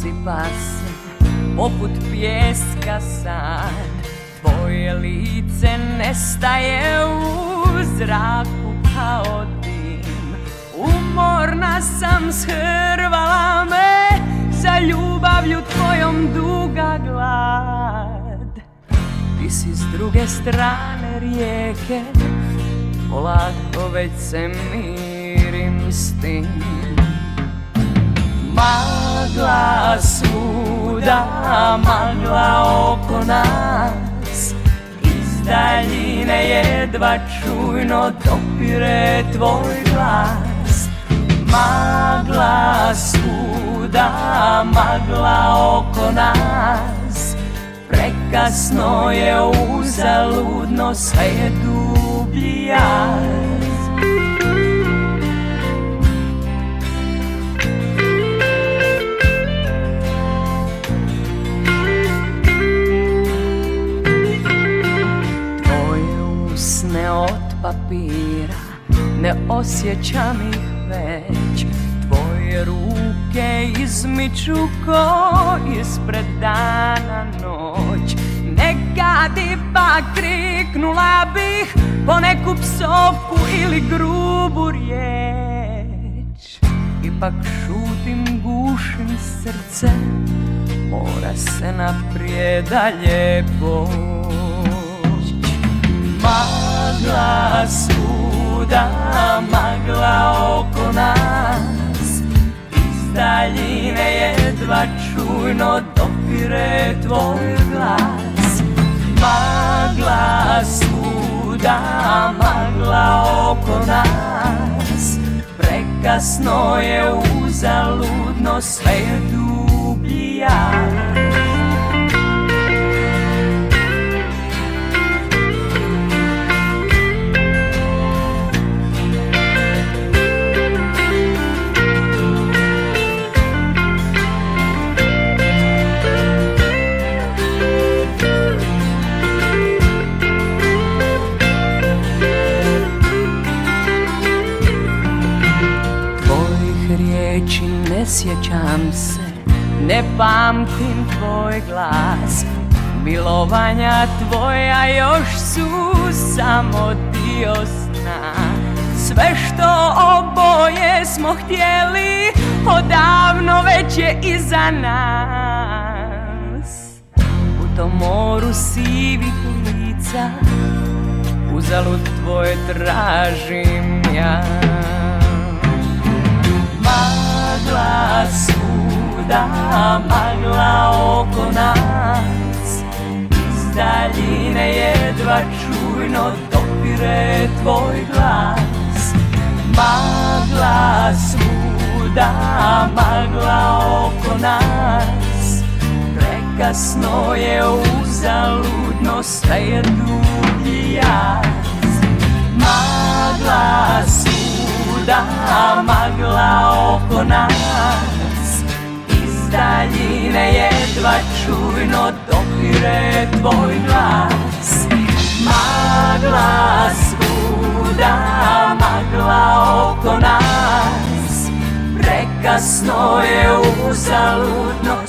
Rasipa se poput pijeska sad, tvoje lice nestaje u zraku kao dim. Umorna sam, shrvala me za ljubavlju tvojom duga glad. Ti si s druge strane rijeke, polako već se mirim s tim. Magla svuda, magla oko nas, iz daljine jedva čujno dopire tvoj glas. Magla svuda, magla oko nas, prekasno je, uzaludno, sve je dublji jaz. Usne od papira, ne osjećam ih već. Tvoje ruke izmiču ko ispred dana noć. Nekad ipak kriknula bih po neku psovku ili grubu riječ. Ipak šutim, gušim srce, mora se naprijed dalje poći. Magla svuda, magla oko nas, iz daljine jedva čujno dopire tvoj glas. Magla svuda, magla oko nas, prekasno je, uzaludno, sve je dublji jaz. Riječi ne sjećam se, ne pamtim tvoj glas. Milovanja tvoja još su samo dio sna. Sve što oboje smo htjeli, odavno već je iza nas. U tom moru sivih lica, uzalud tvoje tražim ja. Magla svuda, magla oko nas, iz daljine jedva čujno dopire tvoj glas. Magla svuda, magla oko nas, prekasno je, uzaludno, sve je dublji jaz. Magla svuda, magla oko nas, iz daljine jedva čujno dopire tvoj glas. Magla svuda, magla oko nas, prekasno je, uzaludno,